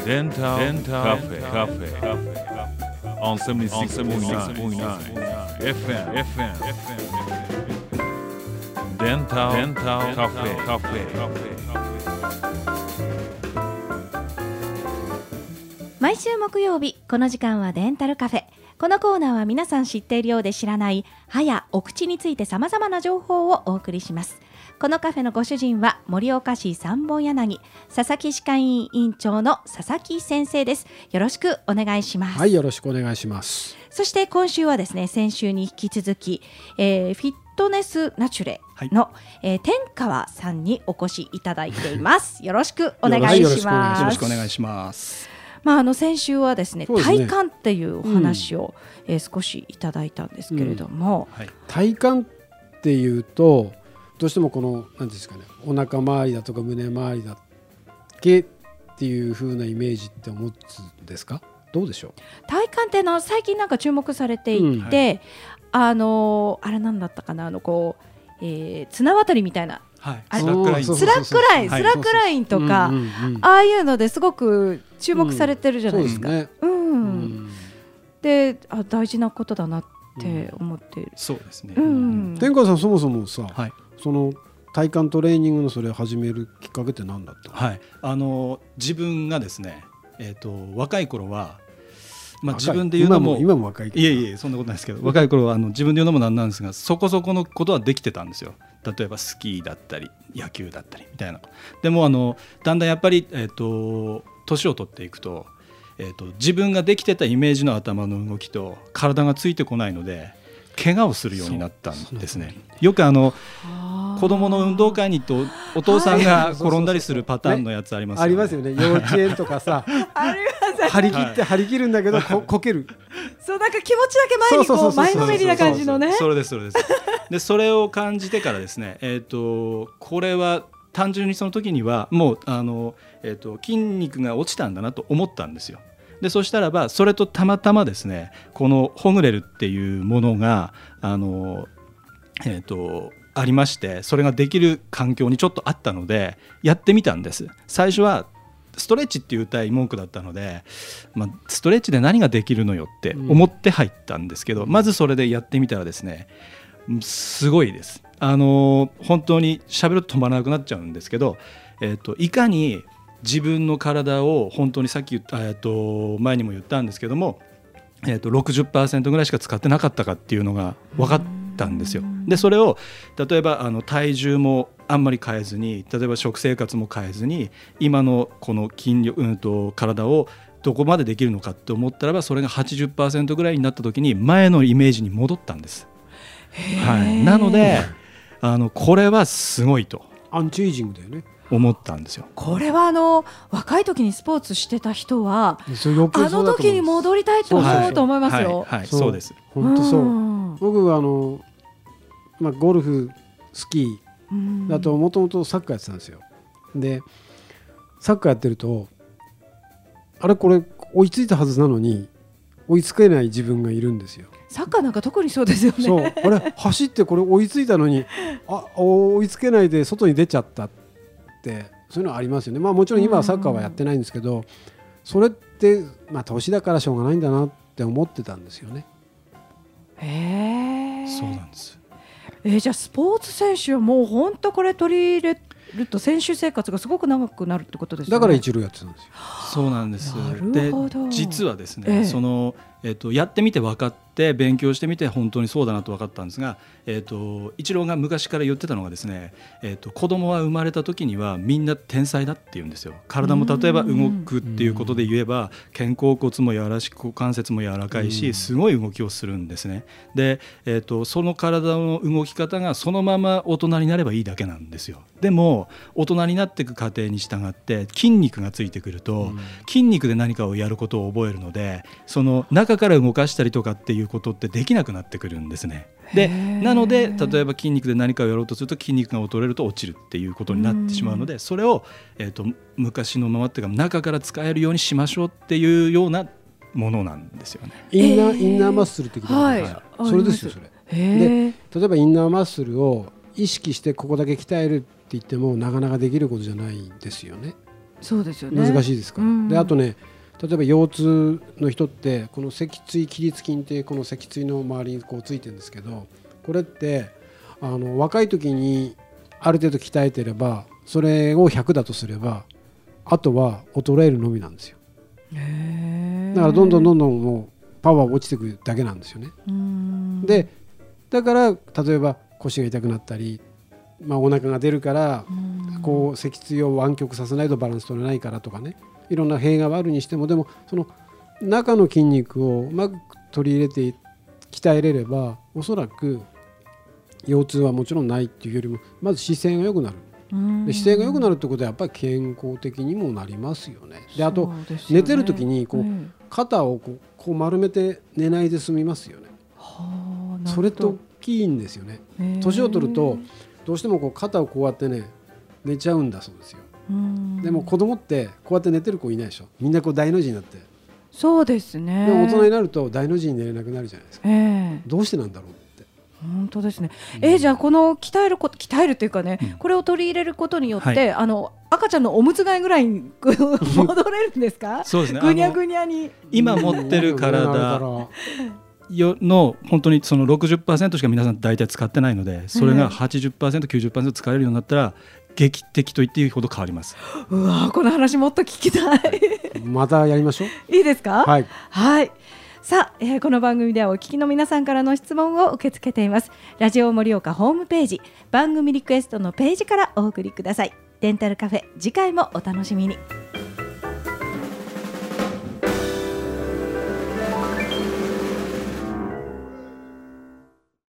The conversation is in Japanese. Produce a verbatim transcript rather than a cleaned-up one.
デンタルカフェカフェ on セブンティーシックスポイントナイン エフエム エフエム デンタルカフェカフェ。 毎週木曜日この時間はデンタルカフェ。このコーナーは皆さん知っているようで知らない歯やお口について様々な情報をお送りします。このカフェのご主人は盛岡市三本柳佐々木歯科医院院長の佐々木先生です。よろしくお願いします。 はい、よろしくお願いします。 そして今週はですね、先週に引き続き、えー、フィットネスナチュレの、はい、えー、天川さんにお越しいただいていますよろしくお願いします。 よろしくお願いします。 まあ、あの先週はですね、 そうですね、 体幹っていうお話を、うん、えー、少しいただいたんですけれども、 うん、はい、体幹っていうとどうしてもこの何ですかね、お腹周りだとか胸周りだけっていう風なイメージって思つんですか？どうでしょう？ 体幹っての最近なんか注目されていて、うん、はい、あのあれなんだったかな、あのこう、えー、綱渡りみたいな、 はい、 スラックライン、スラックライン、スラックラインとか、ああいうのですごく注目されてるじゃないですか。うん、そうですね。うんうん、で、あ、大事なことだなって思っている。 うん、そうですね。 うん、 天川さん、そもそもさ、 はい、 その体幹トレーニングのそれを始めるきっかけって何だったの？ はい、あの自分がですね、えーと、若い頃は、まあ、自分で言うのも今も、今も若いけど、 いえいえ、そんなことないですけど、若い頃はあの自分で言うのもなんなんですが、そこそこのことはできてたんですよ。例えばスキーだったり野球だったりみたいな。でもあのだんだんやっぱり、えーと、年を取っていくと、えーと、自分ができてたイメージの頭の動きと体がついてこないので怪我をするようになったんですね。よくあの子供の運動会に行くとお父さんが転んだりするパターンのやつありますよね。 ありますよね。幼稚園とかさ張り切って張り切るんだけどここける。 そう、なんか気持ちだけ前にこう前のめりな感じのね。 それですそれです。でそれを感じてからですね、えーとこれは単純にその時にはもうあの、えーと筋肉が落ちたんだなと思ったんですよ。でそしたらばそれとたまたまですね、このホグレルっていうものがあの、えーとありまして、それができる環境にちょっとあったのでやってみたんです。最初はストレッチっていう歌い文句だったので、まあ、ストレッチで何ができるのよって思って入ったんですけど、うん、まずそれでやってみたらですね、すごいです。あの本当に喋ると止まらなくなっちゃうんですけど、えーといかに自分の体を本当にさっき言った、えーと前にも言ったんですけども、えーと ろくじゅっパーセント ぐらいしか使ってなかったかっていうのが分かったんですよ。でそれを例えばあの体重もあんまり変えずに、例えば食生活も変えずに今のこの筋力、うん、と体をどこまでできるのかって思ったらば、それが はちじゅっパーセント ぐらいになった時に前のイメージに戻ったんです。はい、なのであのこれはすごいとアンチエイジングだよね思ったんですよ。 これはあの若い時にスポーツしてた人はあの時に戻りたいと思うと思いますよ。 はいはいはい、そうです。 本当そう。僕はあの、まあ、ゴルフスキーだともともとサッカーやってたんですよ。でサッカーやってるとあれこれ追いついたはずなのに追いつけない自分がいるんですよ。 サッカーなんか特にそうですよね。 そう、これ走ってこれ追いついたのにあ追いつけないで外に出ちゃったってそういうのありますよね。まあもちろん今はサッカーはやってないんですけど、それってまあ年だからしょうがないんだなって思ってたんですよね。 へー、 そうなんです。 えー、じゃあスポーツ選手はもう本当これ取り入れると選手生活がすごく長くなるってことですよね。 だから一流やってたんですよ。 そうなんです。 なるほど。 で実はですね、 ええそのえー、とやってみて分かって勉強してみて本当にそうだなと分かったんですが、えー、とイチローが昔から言ってたのがですね、えー、と子供は生まれた時にはみんな天才だって言うんですよ。体も例えば動くっていうことで言えば肩甲骨も柔らしく股関節も柔らかいしすごい動きをするんですね。で、えー、とその体の動き方がそのまま大人になればいいだけなんですよ。でも大人になっていく過程に従って筋肉がついてくると筋肉で何かをやることを覚えるので、その中から動かしたりとかっていうことってできなくなってくるんですね。でなので例えば筋肉で何かをやろうとすると筋肉が衰えると落ちるっていうことになってしまうので、それを、えー、と昔のままっていうか中から使えるようにしましょうっていうようなものなんですよね。 インナー、インナーマッスル的な、はい、それですよそれ。で例えばインナーマッスルを意識してここだけ鍛えるって言ってもなかなかできることじゃないんですよね。 そうですよね、 難しいですから、うん、であとね例えば腰痛の人ってこの脊椎起立筋ってこの脊椎の周りにこうついてるんですけど、これってあの若い時にある程度鍛えてればそれをひゃくだとすればあとは衰えるのみなんですよ。へー。だからどんどんどんどんもうパワー落ちていくだけなんですよね。うん。でだから例えば腰が痛くなったり、まあ、お腹が出るからこう脊椎を湾曲させないとバランス取れないからとかね、いろんな弊害はあるにしても、でもその中の筋肉をうまく取り入れて鍛えれればおそらく腰痛はもちろんないっていうよりもまず姿勢が良くなる。で姿勢が良くなるってことはやっぱり健康的にもなりますよね。であと、ね、寝てる時にこう、うん、肩をこう、こう丸めて寝ないで済みますよね。はあ、それって大きいんですよね。年を取るとどうしてもこう肩をこうやってね寝ちゃうんだそうですよ。でも子供ってこうやって寝てる子いないでしょ。みんなこう大の字になって。 そうですね。 でも大人になると大の字に寝れなくなるじゃないですか、えー、どうしてなんだろうって。 本当ですね、うん、えー、じゃあこの鍛えること鍛えるっていうかね、うん、これを取り入れることによって、はい、あの赤ちゃんのおむつ替えぐらいに戻れるんですか？ そうですね、 ぐにゃぐにゃに今持ってる体よの本当にその ろくじゅっパーセント しか皆さん大体使ってないので、それが はちじゅっパーセント、きゅうじゅっパーセント 使えるようになったら劇的と言っていいほど変わります。 うわ、この話もっと聞きたいまたやりましょう。 いいですか？ はい、 はい。さあ、えー、この番組ではお聞きの皆さんからの質問を受け付けています。ラジオ盛岡ホームページ番組リクエストのページからお送りください。デンタルカフェ、次回もお楽しみに。